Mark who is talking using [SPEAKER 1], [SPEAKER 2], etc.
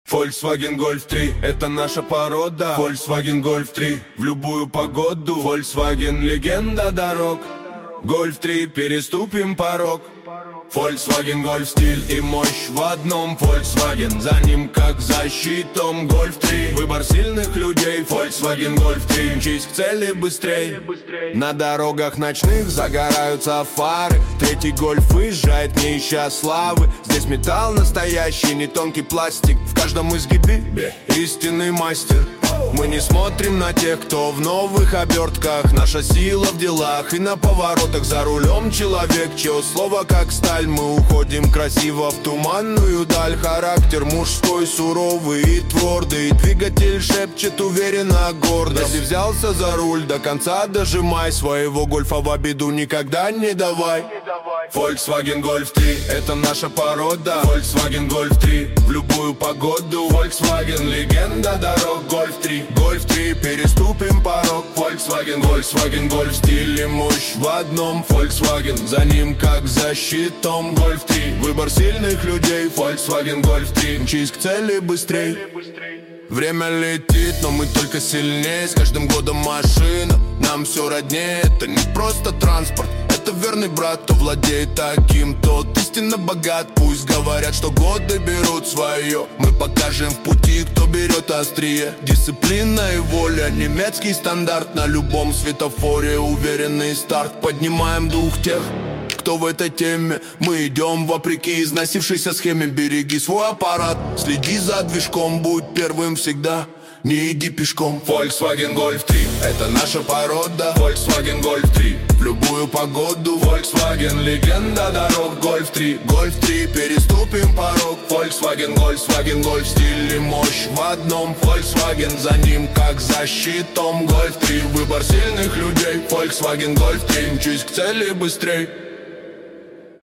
[SPEAKER 1] Volkswagen Golf 3 — это наша порода. Volkswagen Golf 3 в любую погоду. Volkswagen — легенда дорог. Golf 3 переступим порог. Volkswagen Golf — стиль и мощь в одном. Volkswagen, за ним как за щитом. Golf 3 — выбор сильных людей. Volkswagen Golf 3 — мчись к цели быстрей. На дорогах ночных загораются фары. Третий Golf выезжает, не ища славы. Здесь металл настоящий, не тонкий пластик. В каждом изгибе истинный мастер. Мы не смотрим на тех, кто в новых обертках. Наша сила в делах и на поворотах. За рулем человек, чье слово как сталь. Мы уходим красиво в туманную даль. Характер мужской, суровый и твердый. Двигатель шепчет уверенно, гордо. Если взялся за руль, до конца дожимай. Своего гольфа в обиду никогда не давай. Volkswagen Golf 3 — это наша порода. Volkswagen Golf 3 в любую погоду. Volkswagen — легенда дорог. Golf 3, Golf 3 переступим порог. Volkswagen Golf — стиль и мощь в одном. Volkswagen, за ним как за щитом. Golf 3 — выбор сильных людей. Volkswagen Golf 3 — мчись к цели быстрей. Время летит, но мы только сильнее. С каждым годом машина нам все роднее. Это не просто транспорт, это верный брат. Кто владеет таким, тот истинно богат. Пусть говорят, что годы берут свое. Мы покажем в пути, кто берет острие. Дисциплина и воля, немецкий стандарт. На любом светофоре уверенный старт. Поднимаем дух тех, кто в этой теме. Мы идем вопреки износившейся схеме. Береги свой аппарат, следи за движком. Будь первым всегда, не иди пешком. Volkswagen Golf 3 — это наша порода. Volkswagen Golf 3 в любую погоду. Volkswagen — легенда дорог. Golf 3 переступим порог. Volkswagen Golf — стиль и мощь в одном. Volkswagen, за ним как за щитом. Golf 3 — выбор сильных людей. Volkswagen Golf 3 — мчись к цели быстрей.